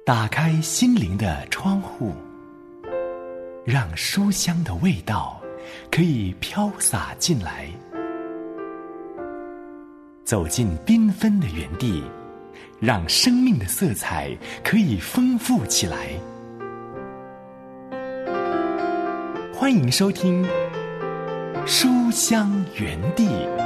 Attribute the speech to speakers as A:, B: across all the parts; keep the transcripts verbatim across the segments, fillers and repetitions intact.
A: 打开心灵的窗户，让书香的味道可以飘洒进来。走进缤纷的园地，让生命的色彩可以丰富起来。欢迎收听书香园地。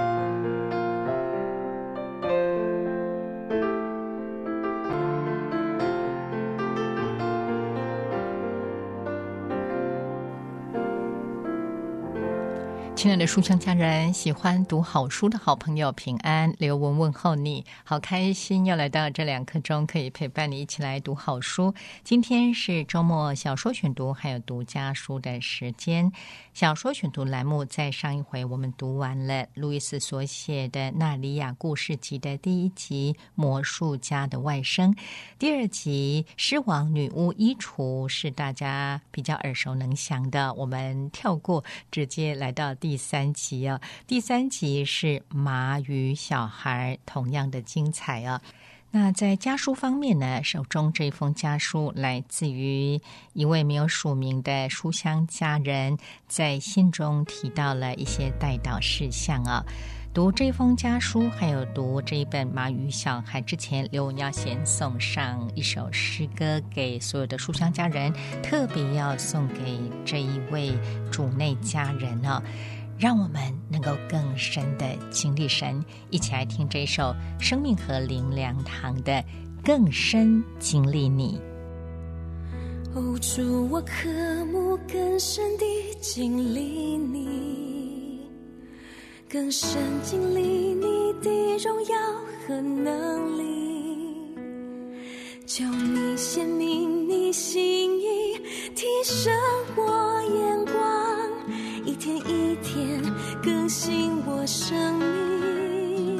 B: 亲爱的书香家人，喜欢读好书的好朋友平安，刘文问候你，好开心又来到这两刻钟，可以陪伴你一起来读好书。今天是周末小说选读还有独家书的时间。小说选读栏目在上一回我们读完了路易斯所写的《纳里亚故事集》的第一集《魔术家的外甥》，第二集《狮王女巫衣橱》是大家比较耳熟能详的，我们跳过直接来到第三集啊。第三集是马与小孩，同样的精彩啊。那在家书方面呢，手中这封家书来自于一位没有署名的书香家人，在信中提到了一些代祷事项啊。读这封家书还有读这一本《马与小孩》之前，刘文要先送上一首诗歌给所有的书香家人，特别要送给这一位主内家人啊，让我们能够更深的经历神。一起来听这首生命河灵粮堂的《更深经历你》。
C: 哦，主，我渴慕更深地经历你，更深经历你的荣耀和能力，求你显明你心意，提升我眼光，一天一天更新我生命，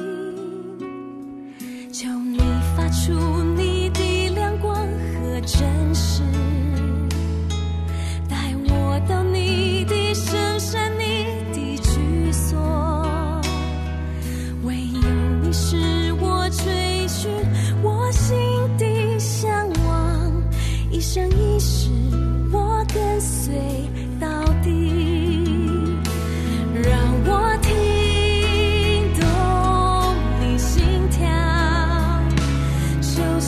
C: 求你发出你的亮光和真实，带我到你的深山，你的居所，唯有你是我追寻我心的向往，一生一世我跟随到底，我听懂你心跳，就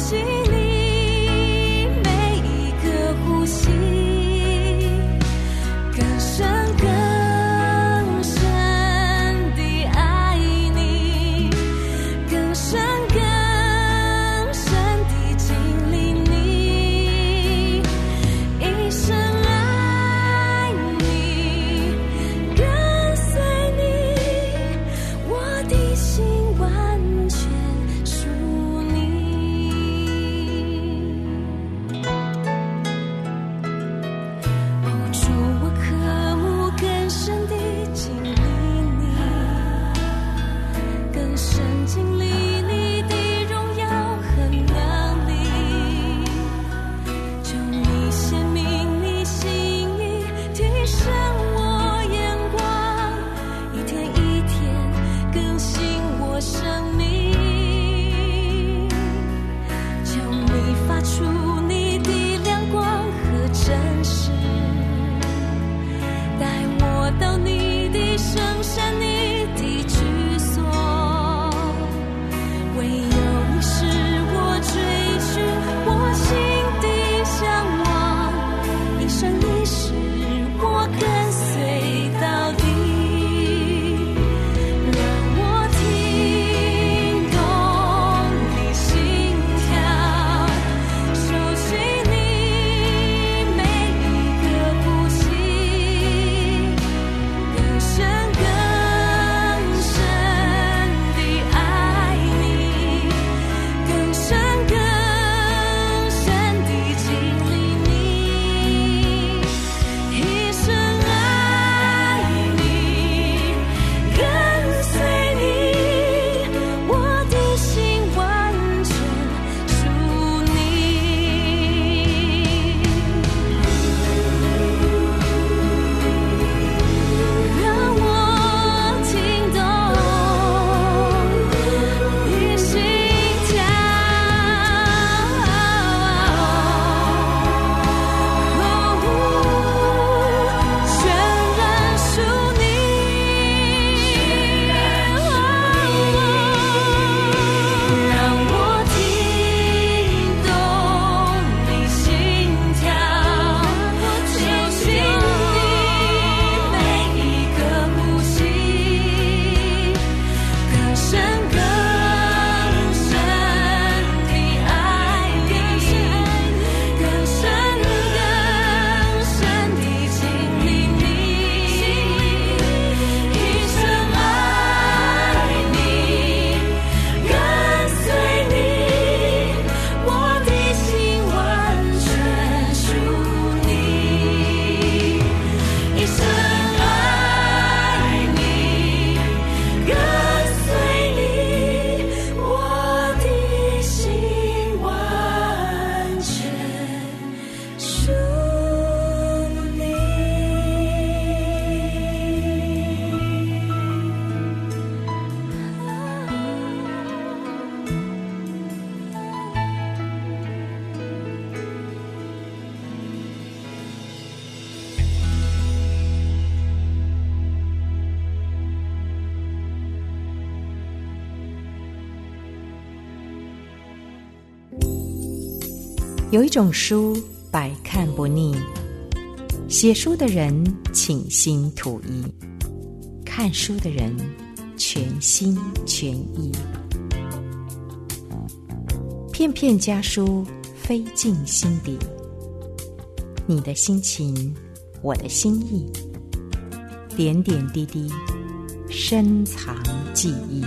D: 有一种书百看不腻，写书的人倾心吐意，看书的人全心全意。片片家书飞进心底，你的心情，我的心意，点点滴滴深藏记忆。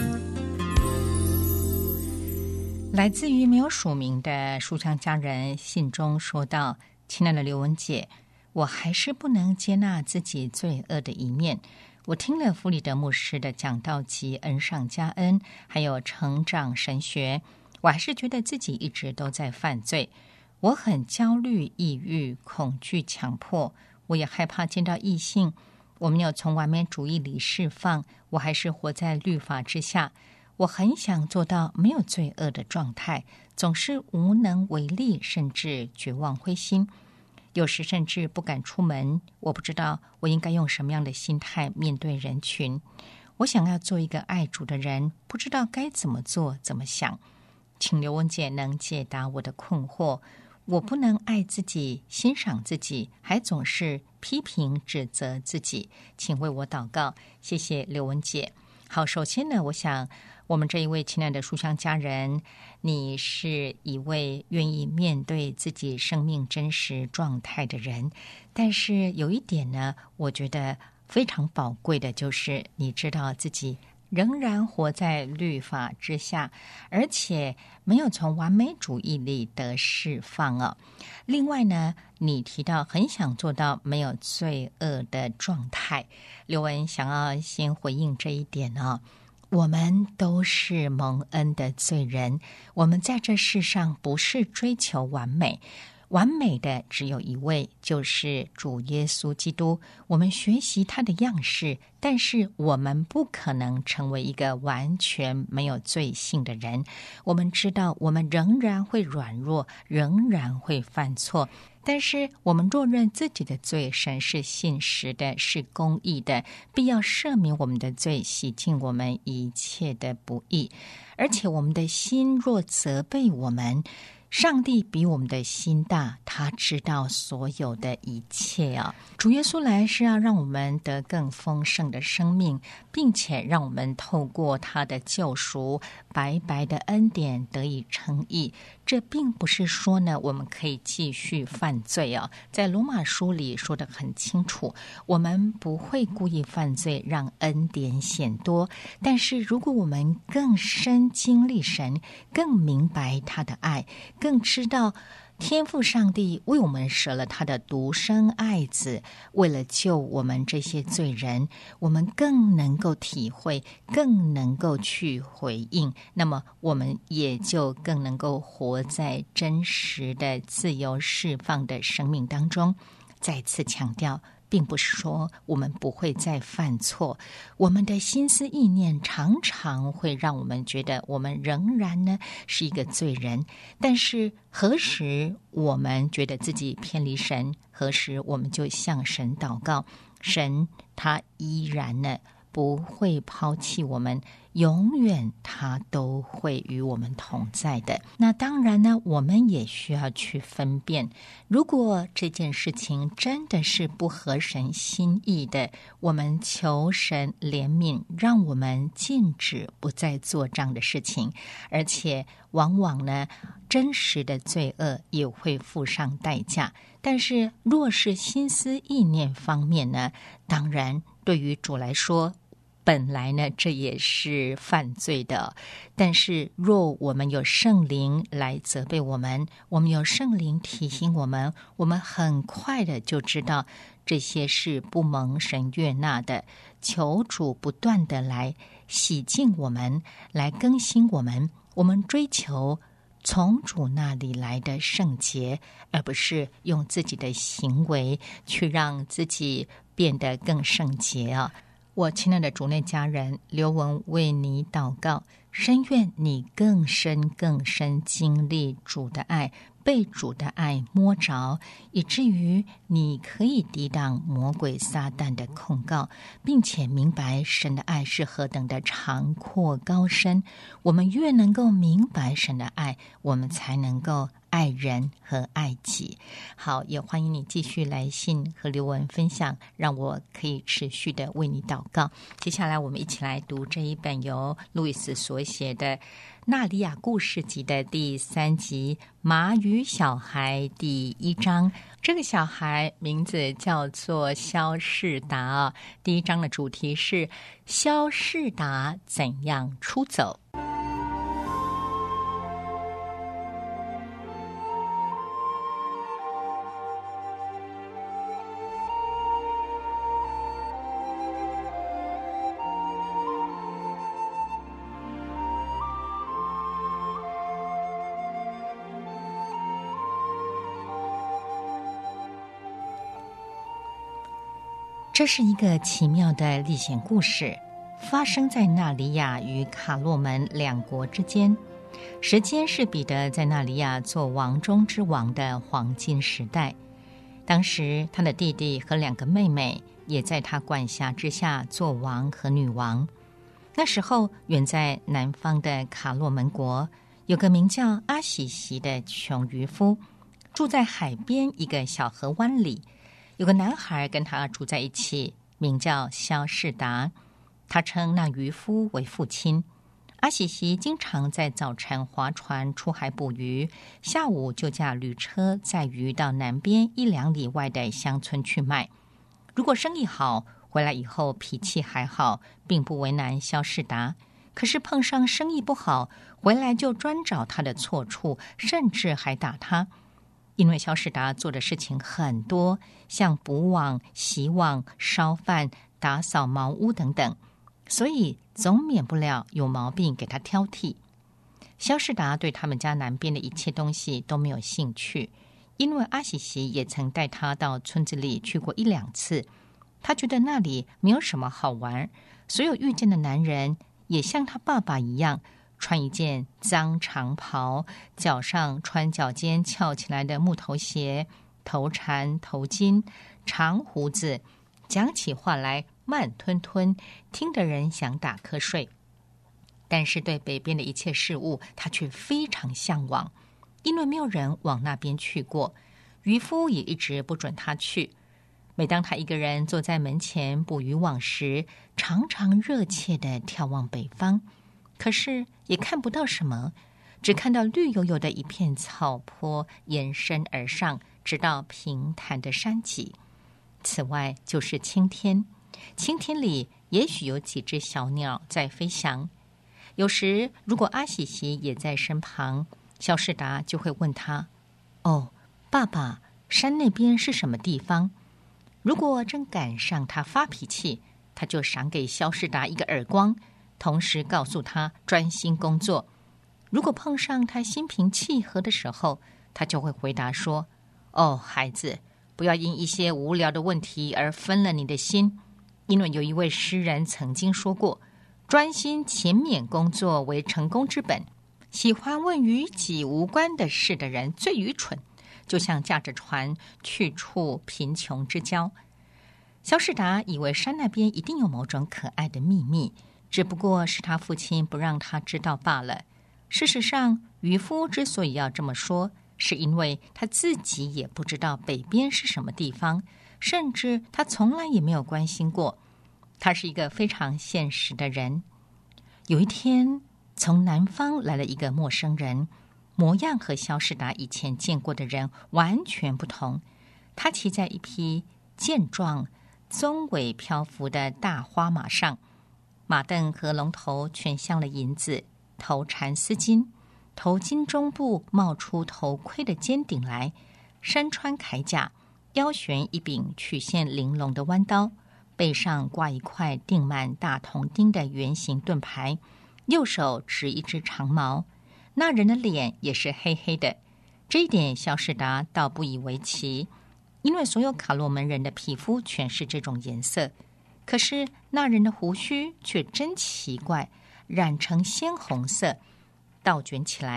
B: 来自于没有署名的书香家人信中说道：亲爱的刘文姐，我还是不能接纳自己罪恶的一面。我听了弗里德牧师的讲道及恩上加恩，还有成长神学，我还是觉得自己一直都在犯罪。我很焦虑、抑郁、恐惧、强迫，我也害怕见到异性。我没有从完美主义里释放，我还是活在律法之下。我很想做到没有罪恶的状态，总是无能为力，甚至绝望灰心，有时甚至不敢出门。我不知道我应该用什么样的心态面对人群。我想要做一个爱主的人，不知道该怎么做怎么想，请刘文姐能解答我的困惑。我不能爱自己、欣赏自己，还总是批评指责自己，请为我祷告，谢谢刘文姐。好，首先呢，我想我们这一位亲爱的书香家人，你是一位愿意面对自己生命真实状态的人，但是有一点呢，我觉得非常宝贵的就是你知道自己仍然活在律法之下，而且没有从完美主义里得释放哦。另外呢，你提到很想做到没有罪恶的状态，刘文想要先回应这一点哦。我们都是蒙恩的罪人，我们在这世上不是追求完美，完美的只有一位，就是主耶稣基督。我们学习他的样式，但是我们不可能成为一个完全没有罪性的人。我们知道我们仍然会软弱，仍然会犯错，但是我们若认自己的罪，神是信实的，是公义的，必要赦免我们的罪，洗净我们一切的不义。而且我们的心若责备我们，上帝比我们的心大，他知道所有的一切啊！主耶稣来是要让我们得更丰盛的生命，并且让我们透过他的救赎，白白的恩典得以称义。这并不是说呢，我们可以继续犯罪啊！在罗马书里说得很清楚，我们不会故意犯罪，让恩典显多。但是如果我们更深经历神，更明白他的爱，更知道天父上帝为我们舍了他的独生爱子，为了救我们这些罪人，我们更能够体会，更能够去回应，那么我们也就更能够活在真实的自由释放的生命当中。再次强调，并不是说我们不会再犯错，我们的心思意念常常会让我们觉得我们仍然呢是一个罪人，但是何时我们觉得自己偏离神，何时我们就向神祷告，神他依然呢不会抛弃我们，永远他都会与我们同在的。那当然呢，我们也需要去分辨，如果这件事情真的是不合神心意的，我们求神怜悯，让我们禁止不再做这样的事情。而且往往呢，真实的罪恶也会付上代价。但是若是心思意念方面呢，当然对于主来说，本来呢，这也是犯罪的。但是若我们有圣灵来责备我们，我们有圣灵提醒我们，我们很快的就知道这些是不蒙神悦纳的。求主不断的来洗净我们，来更新我们，我们追求从主那里来的圣洁，而不是用自己的行为去让自己变得更圣洁啊！我亲爱的主内家人，刘文为你祷告，深愿你更深更深经历主的爱， 被主的爱摸着，以至于你可以抵挡魔鬼撒旦的控告，并且明白神的爱是何等的长阔高深。我们越能够明白神的爱，我们才能够爱人和爱己。好，也欢迎你继续来信和留文分享，让我可以持续的为你祷告。接下来我们一起来读这一本由路易斯所写的纳利亚故事集的第三集《马与小孩》第一章。这个小孩名字叫做肖士达。第一章的主题是肖士达怎样出走。这是一个奇妙的历险故事，发生在纳里亚与卡洛门两国之间。时间是彼得在纳里亚做王中之王的黄金时代。当时他的弟弟和两个妹妹也在他管辖之下做王和女王。那时候远在南方的卡洛门国，有个名叫阿喜喜的穷渔夫，住在海边一个小河湾里。有个男孩跟他住在一起，名叫肖士达，他称那渔夫为父亲。阿喜喜经常在早晨划船出海捕鱼，下午就驾旅车载鱼到南边一两里外的乡村去卖。如果生意好，回来以后脾气还好，并不为难肖士达。可是碰上生意不好，回来就专找他的错处，甚至还打他。因为肖士达做的事情很多，像捕网、洗网、烧饭、打扫茅屋等等，所以总免不了有毛病给他挑剔。肖士达对他们家南边的一切东西都没有兴趣，因为阿喜喜也曾带他到村子里去过一两次，他觉得那里没有什么好玩。所有遇见的男人也像他爸爸一样，穿一件脏长袍，脚上穿脚尖翘起来的木头鞋，头缠头巾，长胡子，讲起话来慢吞吞，听得人想打瞌睡。但是对北边的一切事物，他却非常向往，因为没有人往那边去过，渔夫也一直不准他去。每当他一个人坐在门前捕渔网时，常常热切地眺望北方，可是也看不到什么，只看到绿油油的一片草坡延伸而上，直到平坦的山脊。此外就是青天，青天里也许有几只小鸟在飞翔。有时如果阿喜喜也在身旁，肖士达就会问他：哦，爸爸，山那边是什么地方？如果正赶上他发脾气，他就赏给肖士达一个耳光，同时告诉他专心工作。如果碰上他心平气和的时候，他就会回答说：哦，孩子，不要因一些无聊的问题而分了你的心，因为有一位诗人曾经说过，专心勤勉工作为成功之本，喜欢问与己无关的事的人最愚蠢，就像驾着船去处贫穷之交。肖士达以为山那边一定有某种可爱的秘密，只不过是他父亲不让他知道罢了。事实上，渔夫之所以要这么说，是因为他自己也不知道北边是什么地方，甚至他从来也没有关心过。他是一个非常现实的人。有一天，从南方来了一个陌生人，模样和肖士达以前见过的人完全不同。他骑在一匹健壮、鬃尾漂浮的大花马上，马镫和龙头全镶了银子，头缠丝巾，头巾中部冒出头盔的尖顶来，身穿铠甲，腰悬一柄曲线玲珑的弯刀，背上挂一块钉满大铜钉的圆形盾牌，右手执一只长矛。那人的脸也是黑黑的，这一点肖士达倒不以为奇，因为所有卡洛门人的皮肤全是这种颜色。可是那人的胡须却真奇怪，染成鲜红色，倒卷起来，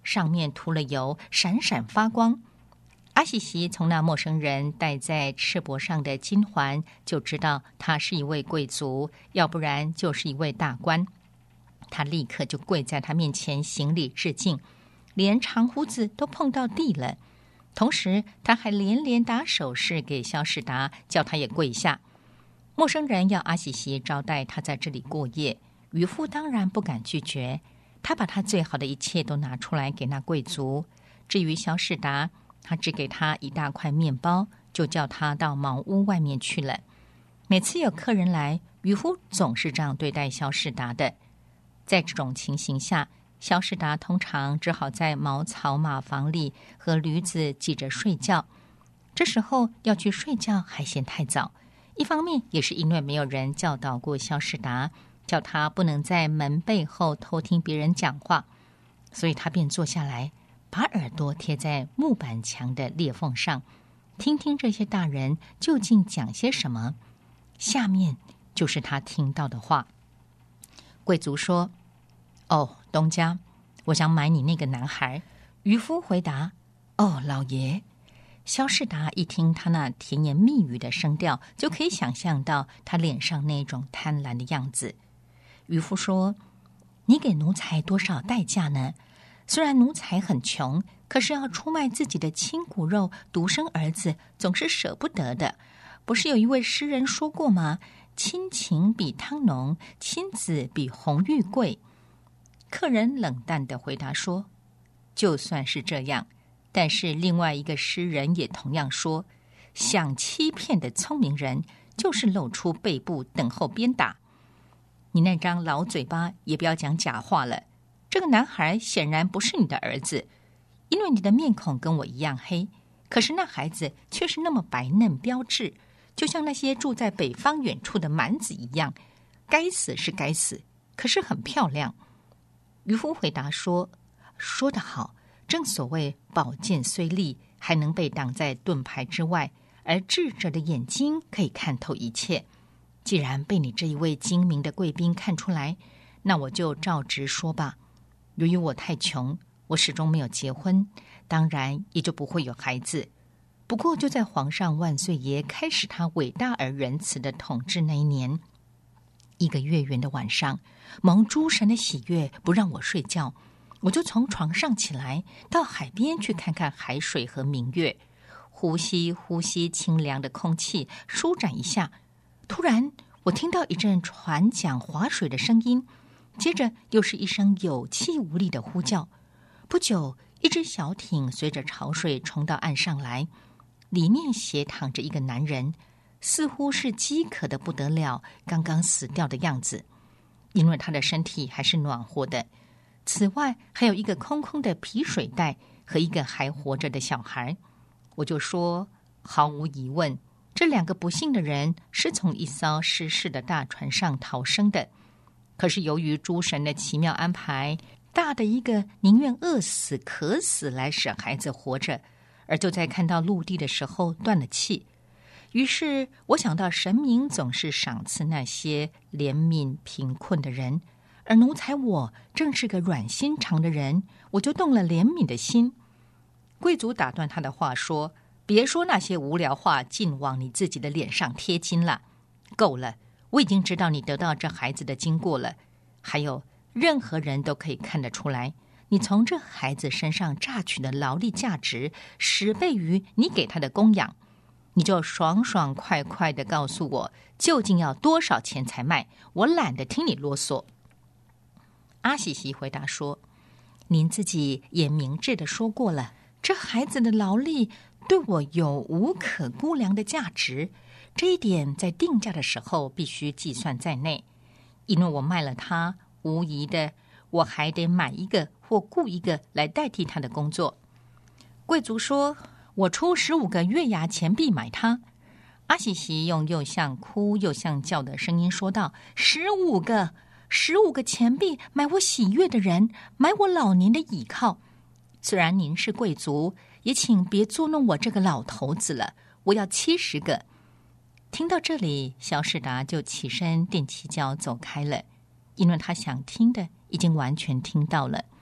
B: 上面涂了油，闪闪发光。阿喜喜从那陌生人戴在赤膊上的金环就知道他是一位贵族，要不然就是一位大官。他立刻就跪在他面前行礼致敬，连长胡子都碰到地了。同时他还连连打手势给萧士达，叫他也跪下。陌生人要阿喜喜招待他在这里过夜，渔夫当然不敢拒绝，他把他最好的一切都拿出来给那贵族。至于萧士达，他只给他一大块面包，就叫他到茅屋外面去了。每次有客人来，渔夫总是这样对待萧士达的。在这种情形下，萧士达通常只好在茅草马房里和驴子挤着睡觉。这时候要去睡觉还嫌太早，一方面也是因为没有人教导过萧士达，叫他不能在门背后偷听别人讲话，所以他便坐下来，把耳朵贴在木板墙的裂缝上，听听这些大人究竟讲些什么。下面就是他听到的话。贵族说：哦，东家，我想买你那个男孩。渔夫回答：哦，老爷。萧士达一听他那甜言蜜语的声调，就可以想象到他脸上那种贪婪的样子。渔夫说：你给奴才多少代价呢？虽然奴才很穷，可是要出卖自己的亲骨肉独生儿子，总是舍不得的。不是有一位诗人说过吗？亲情比汤浓，亲子比红玉贵。客人冷淡地回答说：就算是这样，但是另外一个诗人也同样说，想欺骗的聪明人就是露出背部等候鞭打。你那张老嘴巴也不要讲假话了，这个男孩显然不是你的儿子，因为你的面孔跟我一样黑，可是那孩子却是那么白嫩标致，就像那些住在北方远处的蛮子一样。该死是该死，可是很漂亮。渔夫回答说：说得好，正所谓宝剑虽利，还能被挡在盾牌之外，而智者的眼睛可以看透一切。既然被你这一位精明的贵宾看出来，那我就照直说吧。由于我太穷，我始终没有结婚，当然也就不会有孩子。不过就在皇上万岁爷开始他伟大而仁慈的统治那一年，一个月圆的晚上，蒙诸神的喜悦不让我睡觉，我就从床上起来，到海边去看看海水和明月，呼吸呼吸清凉的空气，舒展一下。突然我听到一阵船桨划水的声音，接着又是一声有气无力的呼叫。不久，一只小艇随着潮水冲到岸上来，里面斜躺着一个男人，似乎是饥渴的不得了，刚刚死掉的样子，因为他的身体还是暖和的。此外还有一个空空的皮水袋和一个还活着的小孩。我就说，毫无疑问，这两个不幸的人是从一艘失事的大船上逃生的。可是由于诸神的奇妙安排，大的一个宁愿饿死渴死来使孩子活着，而就在看到陆地的时候断了气。于是我想到神明总是赏赐那些怜悯贫困的人，而奴才我正是个软心肠的人，我就动了怜悯的心。贵族打断他的话说：别说那些无聊话，尽往你自己的脸上贴金了。够了，我已经知道你得到这孩子的经过了。还有，任何人都可以看得出来，你从这孩子身上榨取的劳力价值十倍于你给他的供养。你就爽爽快快地告诉我，究竟要多少钱才卖，我懒得听你啰嗦。阿喜喜回答说：您自己也明智地说过了，这孩子的劳力对我有无可估量的价值，这一点在定价的时候必须计算在内。因为我卖了他，无疑的我还得买一个或雇一个来代替他的工作。贵族说：我出十五个月牙钱币买他。阿喜喜用又像哭又像叫的声音说道：十五个十五个钱币买我喜悦的人，买我老年的倚靠。虽然您是贵族，也请别捉弄我这个老头子了，我要七十个。听到这里，萧士达就起身踮起脚走开了，因为他想听的已经完全听到了。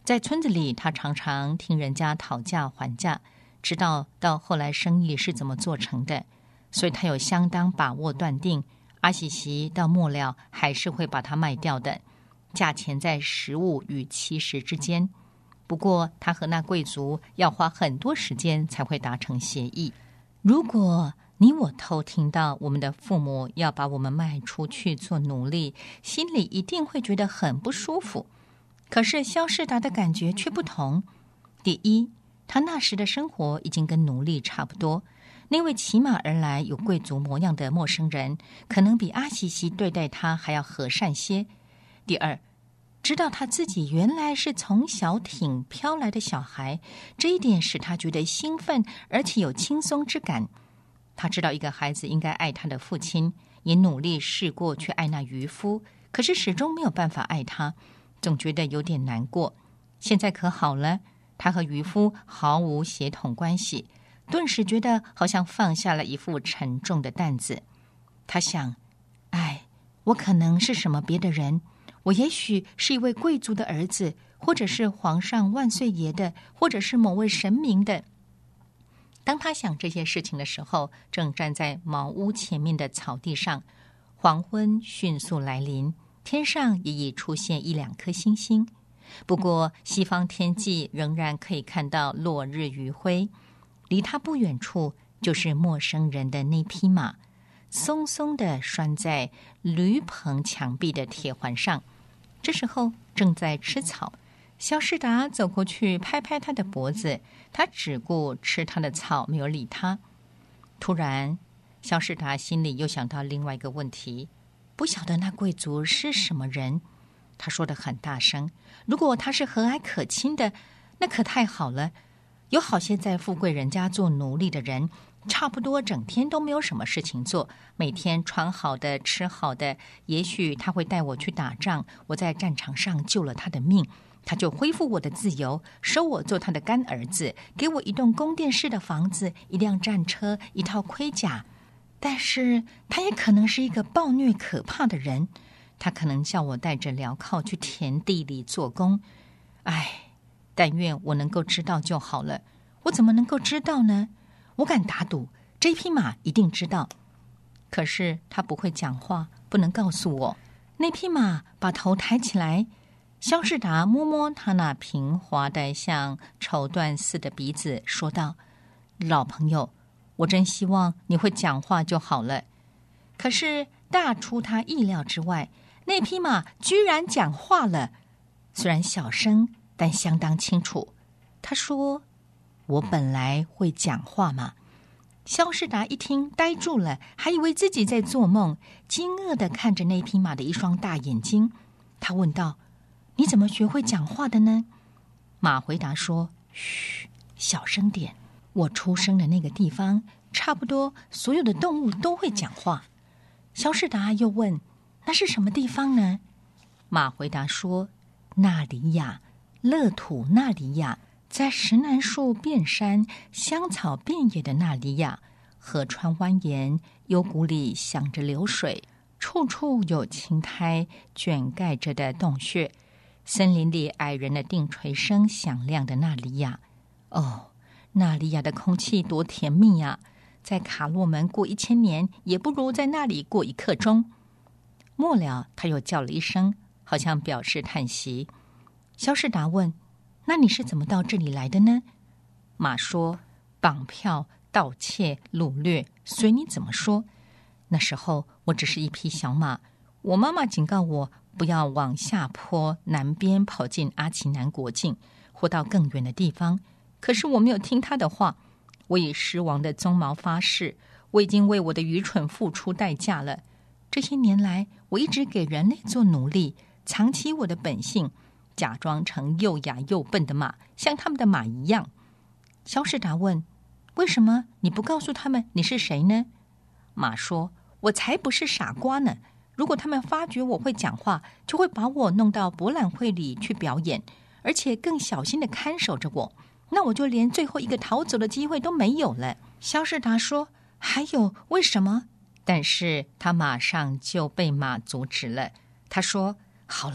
B: 在村子里，他常常听人家讨价还价，知道到后来生意是怎么做成的，所以他有相当把握断定，阿喜喜到末了还是会把它卖掉的，价钱在十五与七十之间。不过他和那贵族要花很多时间才会达成协议。如果你我偷听到我们的父母要把我们卖出去做奴隶，心里一定会觉得很不舒服。可是萧士达的感觉却不同。第一，他那时的生活已经跟奴隶差不多，那位骑马而来有贵族模样的陌生人，可能比阿西西对待他还要和善些。第二，知道他自己原来是从小艇飘来的小孩，这一点使他觉得兴奋，而且有轻松之感。他知道一个孩子应该爱他的父亲，也努力试过去爱那渔夫，可是始终没有办法爱他，总觉得有点难过。现在可好了，他和渔夫毫无血统关系，顿时觉得好像放下了一副沉重的担子。他想，哎，我可能是什么别的人，我也许是一位贵族的儿子，或者是皇上万岁爷的，或者是某位神明的。当他想这些事情的时候，正站在茅屋前面的草地上，黄昏迅速来临，天上也已出现一两颗星星。不过西方天际仍然可以看到落日余晖，离他不远处就是陌生人的那匹马，松松地拴在驴棚墙壁的铁环上，这时候正在吃草。萧士达走过去拍拍他的脖子，他只顾吃他的草，没有理他。突然萧士达心里又想到另外一个问题，不晓得那贵族是什么人。他说得很大声，如果他是和蔼可亲的，那可太好了。有好些在富贵人家做奴隶的人，差不多整天都没有什么事情做，每天穿好的吃好的，也许他会带我去打仗，我在战场上救了他的命，他就恢复我的自由，收我做他的干儿子，给我一栋宫殿式的房子，一辆战车，一套盔甲。但是他也可能是一个暴虐可怕的人，他可能叫我带着镣铐去田地里做工。唉，但愿我能够知道就好了。我怎么能够知道呢？我敢打赌，这匹马一定知道。可是他不会讲话，不能告诉我。那匹马把头抬起来，萧士达摸摸他那平滑的像绸缎似的鼻子，说道：老朋友，我真希望你会讲话就好了。可是大出他意料之外，那匹马居然讲话了，虽然小声，但相当清楚。他说：我本来会讲话吗？萧士达一听呆住了，还以为自己在做梦，惊愕地看着那匹马的一双大眼睛。他问道：你怎么学会讲话的呢？马回答说：嘘，小声点，我出生的那个地方差不多所有的动物都会讲话。萧士达又问：那是什么地方呢？马回答说：纳里亚，乐土纳里亚，在石楠树遍山、香草遍野的纳里亚，河川蜿蜒，幽谷里响着流水，处处有青苔卷盖着的洞穴，森林里矮人的定锤声响亮的纳里亚。哦，纳里亚的空气多甜蜜呀！在卡洛门过一千年，也不如在那里过一刻钟。末了，他又叫了一声，好像表示叹息。萧士达问：那你是怎么到这里来的呢？马说：绑票、盗窃、掳掠，随你怎么说。那时候我只是一匹小马，我妈妈警告我不要往下坡南边跑进阿奇南国境，或到更远的地方。可是我没有听她的话，我以狮王的鬃毛发誓，我已经为我的愚蠢付出代价了。这些年来，我一直给人类做奴隶，藏起我的本性，假装成又哑又笨的马，像他们的马一样。萧士达问：为什么你不告诉他们你是谁呢？马说：我才不是傻瓜呢！如果他们发觉我会讲话，就会把我弄到博览会里去表演，而且更小心地看守着我，那我就连最后一个逃走的机会都没有了。萧士达说：还有，为什么？但是他马上就被马阻止了。他说：好了，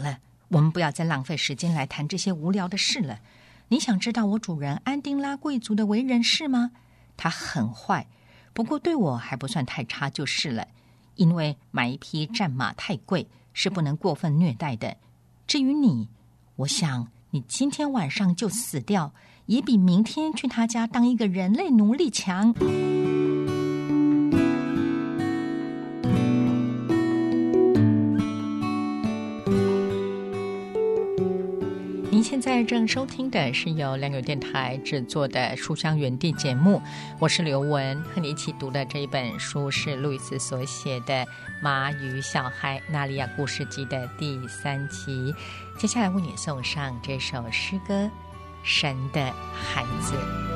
B: 我们不要再浪费时间来谈这些无聊的事了。你想知道我主人安丁拉贵族的为人是吗？他很坏，不过对我还不算太差就是了。因为买一匹战马太贵，是不能过分虐待的。至于你，我想你今天晚上就死掉，也比明天去他家当一个人类奴隶强。您现在正收听的是由良友电台制作的书香园地节目，我是刘文，和你一起读的这一本书是路易斯所写的《马与小孩》纳利亚故事集的第三集。接下来为你送上这首诗歌《神的孩子》。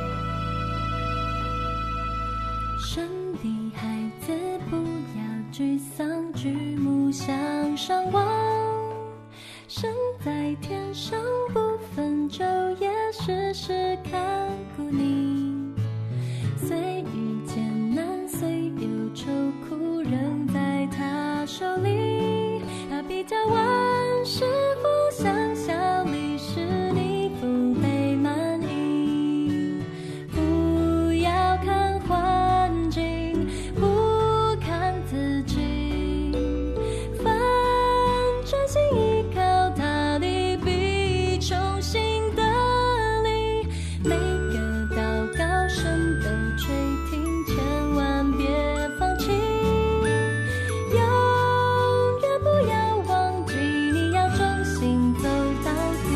C: 神的孩子，不要沮丧，举目向上望，神在天上不分昼夜，时时看顾你。虽遇艰难，虽有愁苦，仍在他手里。他必叫万事互相效力，使你福杯满溢。不要看环境，不看自己，反专心依靠他的必重新得力。每个祷告神都垂听，千万别放弃，永远不要忘记，你要忠心走到底。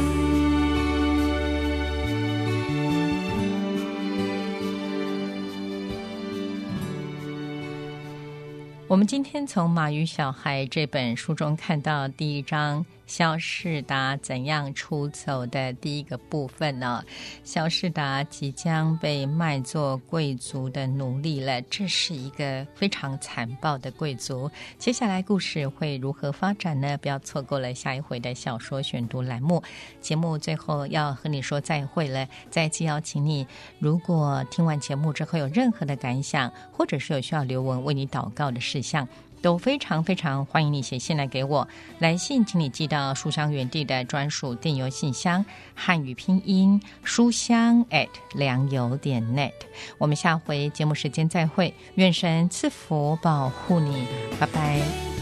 B: 我们今天从《马与小孩》这本书中看到第一章萧士达怎样出走的第一个部分呢、哦？萧士达即将被卖作贵族的奴隶了，这是一个非常残暴的贵族。接下来故事会如何发展呢？不要错过了下一回的小说选读栏目。节目最后要和你说再会了，再次邀请你，如果听完节目之后有任何的感想，或者是有需要刘文为你祷告的事项，都非常非常欢迎你写信来给我。来信请你寄到书香园地的专属电邮信箱，汉语拼音书香 at 良友点 net。 我们下回节目时间再会，愿神赐福保护你，拜拜。